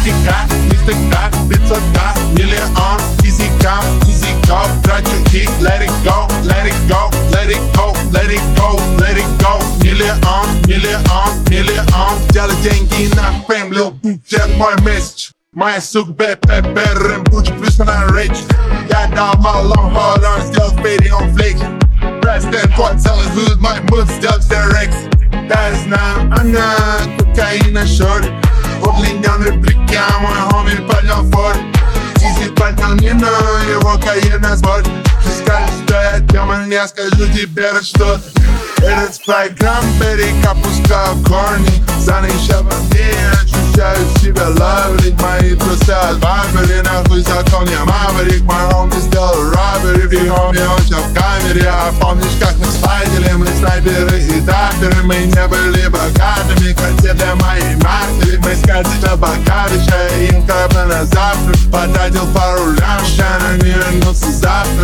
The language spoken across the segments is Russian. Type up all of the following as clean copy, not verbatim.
200к, 300к, 500к, миллион. Easy come, easy go, трачу их, let it go, let it go, let it go, let it go, let it go. Миллион, миллион, миллион. Делай деньги на фейм, Lil Booch, это мой месседж. Моя сука БПП, Рэмбуч, плюс на рейдж. Я дал малом, hold on, сделал фейди, он флейк. Президент кот, целый худ, мой муд, сделал все рекс. Я знаю, она кокаина шорт. Удлиненный брик, мой хоми поднял форт. Чистит поднял мину, его каир на сбор. Ты скажешь, что я демон, я скажу тебе что. Этот спайк грамбери, капуста корни. Занища воде, ощущаю себя лаврить. Мои трусы от вайбери, нахуй закон я маврик. Мой хоми сделал роббери, и хоми он сейчас в камере. А помнишь, как мы слайдили, мы снайперы и таперы. Мы не были богатыми, хотя для моей матери. Мы скатили Богатыча, им капля на завтрак. Потратил пару лям, ща на не вернулся завтра.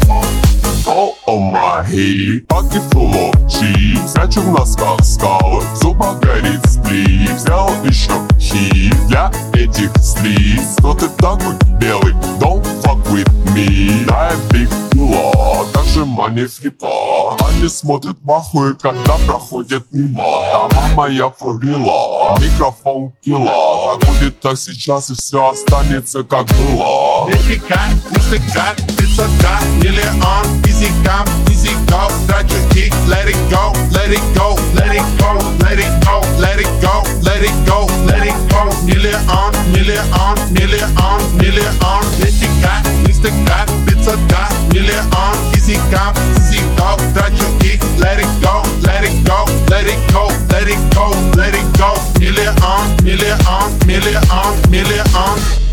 Мои паки флочи, скачу в носках скалы, в зубах горит стрим. Взял еще хит для этих стриз. Кто ты такой белый? Don't fuck with me. Да, я big killer, даже манифрита. Они смотрят в ахуе, когда проходят мимо. Дома моя фурила, микрофон килла. Так будет так сейчас и все останется как было. 200к, 300к, 500к, миллион. Easy come, easy go, трачу их, let it go, let it go, let it go, let it go, let it go, let it go, let it go. Миллион, миллион, миллион, миллион. 200к, 300к, 500к, миллион. Easy come, easy go, трачу их, let it go, let it go, let it go, let it go, let it go. Миллион, миллион, миллион, миллион.